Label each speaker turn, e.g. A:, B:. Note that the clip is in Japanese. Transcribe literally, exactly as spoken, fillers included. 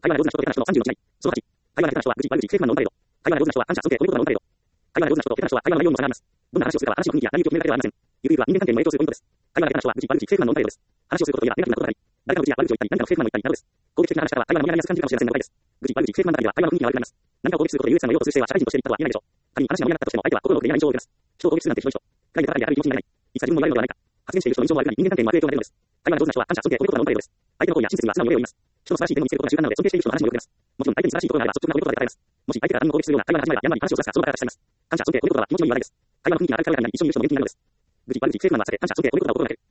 A: 会話が上手な人と下手な人のさんじゅうの違い。そのはち、会話が下手な人は愚痴、悪口、不正不満の持たれる。会話が上手な人は感謝、尊敬、こういうことが持たれる。会話が上手な人と下手な人は会話の内容にも差があります。どんな話をするかは話の雰囲気や内容を決めるだけではありません。ゆるゆるは人間関係にも影響するポイントです。会話が下手な人は愚痴、悪口、不正不満の持たれるです。話をすることといえばネガティブなことがあり、誰かの愚痴や悪口を言ったり、何かの不正不満を言ったりなどです。攻撃的な話し方は会話の盛り上がりやすく感じるかもしれませんので、です。愚痴、悪口、不正不満ばかりは会話の雰囲気が悪くなります。何かを攻撃することで優越感の用途をする姿勢は社会人として立派とは言えないでしょう。仮に話が盛り上がったとしても相手は心の奥で嫌な印象を受けます。人を攻撃するなんてひどい人。概念高いである気持ちになれない。いつか自分も言われるのではないか。発言している人の印象も悪くなり、人間関係にも悪影響が出るのです。会話が上手な人は感謝、尊敬、こういうことが持たれるです。相手の行為や親切には素直にお礼を言います。人の素晴らしい点を見つけることが習慣なので、尊敬している人の話もよく出ます。もちろん相手に素晴らしいところがあれば率直なことで答えます。もし相手が他人を攻撃するような会話が始まれば、やんわり話を出すか、その場から立ち去ります。感謝、尊敬、こういうことは気持ちのいい話題です。会話の雰囲気が明るく軽やかになり、一緒にいる人も元気になるのです。愚痴、悪口、不正不満は避け、感謝、尊敬、こういうことが心がける。